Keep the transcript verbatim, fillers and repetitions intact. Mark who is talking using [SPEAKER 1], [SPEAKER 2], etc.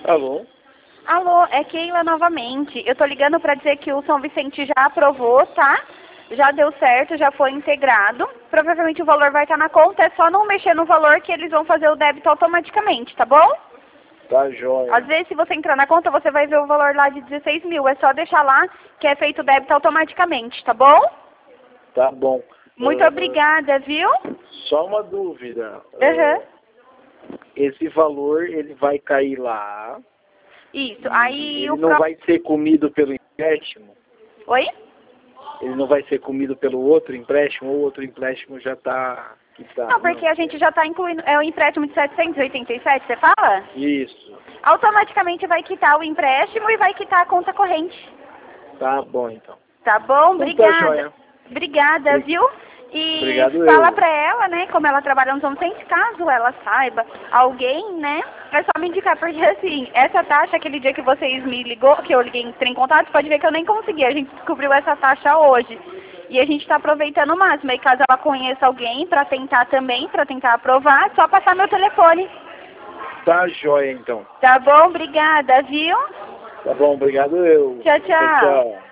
[SPEAKER 1] Alô?
[SPEAKER 2] Alô, é Keila novamente. Eu tô ligando pra dizer que o São Vicente já aprovou, tá? Já deu certo, já foi integrado. Provavelmente o valor vai estar na conta, é só não mexer no valor que eles vão fazer o débito automaticamente, tá bom?
[SPEAKER 1] Tá jóia.
[SPEAKER 2] Às vezes, se você entrar na conta, você vai ver o valor lá de dezesseis mil. É só deixar lá que é feito o débito automaticamente, tá bom?
[SPEAKER 1] Tá bom.
[SPEAKER 2] Muito
[SPEAKER 1] Uh,
[SPEAKER 2] obrigada, viu?
[SPEAKER 1] Só uma dúvida.
[SPEAKER 2] Uhum.
[SPEAKER 1] Uh, esse valor, ele vai cair lá.
[SPEAKER 2] Isso, aí
[SPEAKER 1] Ele
[SPEAKER 2] o
[SPEAKER 1] não
[SPEAKER 2] pro...
[SPEAKER 1] vai ser comido pelo empréstimo?
[SPEAKER 2] Oi?
[SPEAKER 1] Ele não vai ser comido pelo outro empréstimo ou outro empréstimo já está quitado?
[SPEAKER 2] Não, porque a gente já está incluindo... É o empréstimo de setecentos e oitenta e sete, você fala?
[SPEAKER 1] Isso.
[SPEAKER 2] Automaticamente vai quitar o empréstimo e vai quitar a conta corrente.
[SPEAKER 1] Tá bom, então.
[SPEAKER 2] Tá bom?
[SPEAKER 1] Então tá
[SPEAKER 2] Obrigada.
[SPEAKER 1] jóia.
[SPEAKER 2] Obrigada,
[SPEAKER 1] Obri-
[SPEAKER 2] viu? E
[SPEAKER 1] Obrigado
[SPEAKER 2] fala
[SPEAKER 1] eu.
[SPEAKER 2] pra ela, né, como ela trabalha no São Vicente, caso ela saiba alguém, né, é só me indicar, porque assim, essa taxa, aquele dia que vocês me ligou, que eu liguei, entrei em contato, pode ver que eu nem consegui, a gente descobriu essa taxa hoje. E a gente tá aproveitando o máximo, aí caso ela conheça alguém pra tentar também, pra tentar aprovar, é só passar meu telefone.
[SPEAKER 1] Tá jóia, então.
[SPEAKER 2] Tá bom? Obrigada, viu?
[SPEAKER 1] Tá bom, obrigado eu.
[SPEAKER 2] Tchau, tchau.
[SPEAKER 1] Tchau.